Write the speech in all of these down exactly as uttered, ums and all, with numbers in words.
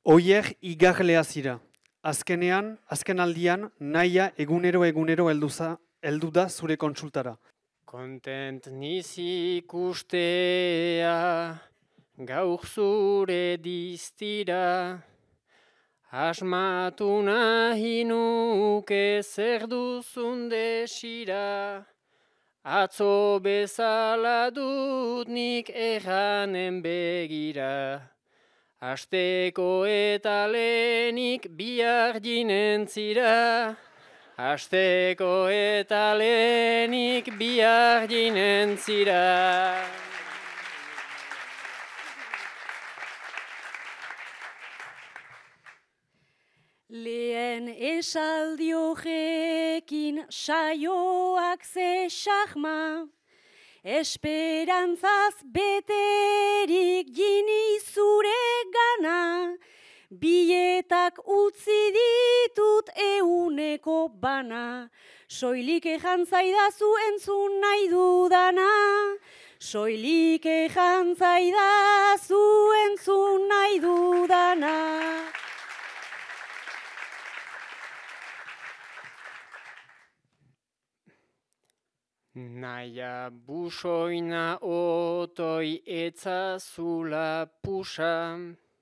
Oier igarlea zira. Azkenean, azken aldian, nahia egunero egunero helduza, heldu da zure kontsultara. Kontent nizi ikustea, gauk zure diztira, asmatu nahi nuke zer duzun desira, atzo bezala dut nik erranen begira. Asteko eta lehenik bihar jinen zira, Asteko eta lehenik bihar jinen zira. Lehen esaldi horrekin saioak ze xahma, esperantzaz beterik jini zure gana, bietak utzi ditut euneko bana, soilik ejan zaidazu entzun nahi dudana, soilik ejan zaidazu entzun nahi dudana. Naia busoina otoi etzazula pusa,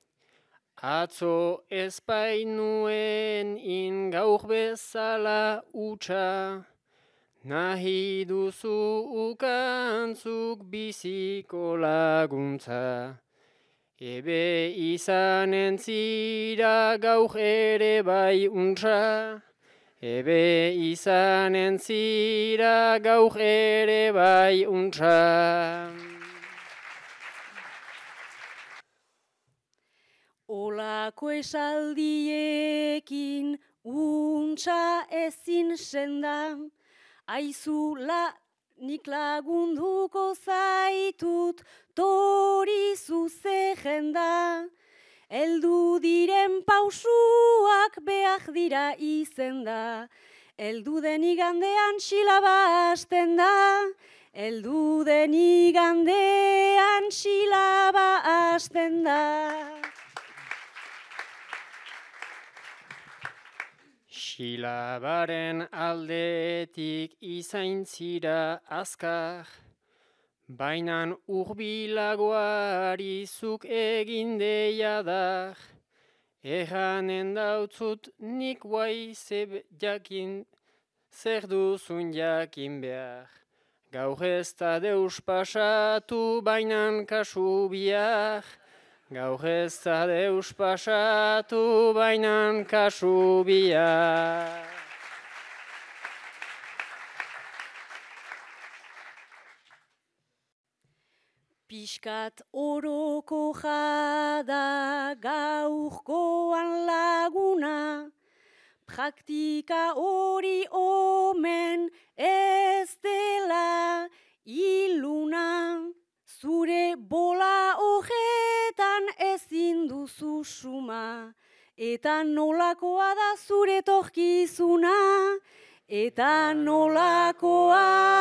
atzo ezpainuen in gaur bezala utxa, nahi duzu ukantzuk biziko laguntza, ebe izanen zira gaur ere bai untsa, ebe izanen zira gaur ere bai untsa. Olako esaldiekin untsa ezin senda, aizula nik lagunduko zaitut tori zuze jenda. Eldu diren pausuak behar dira izenda, eldu den igandean silaba hasten da, eldu den igandean silaba hasten da. Silabaren aldetik izain zira azkar, bainan urbilagoari zuk egin deia dar, erranen dautzut nik guai zeb jakin, zer duzun jakin behar. Gaur ez da deus pasatu bainan kasu bihar, gaur ez da deus pasatu bainan kasu bihar. Piskat oroko jada gaurkoan laguna, praktika hori omen ez dela iluna, zure bola horretan ezin duzu suma, eta nolakoa da zure torkizuna, eta nolakoa